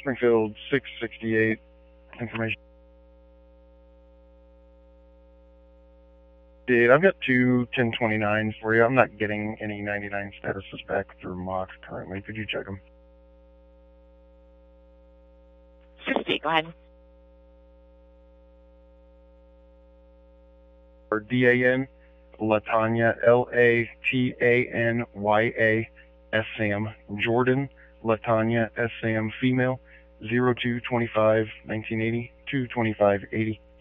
Springfield 668, information. Did I've got two 1029s for you. I'm not getting any 99 statuses back through Mox currently. Could you check them? 50, go ahead. Or DAN, Latanya, LATANYA, SM, Jordan, Latanya, SM, female, 0225 1980 22580.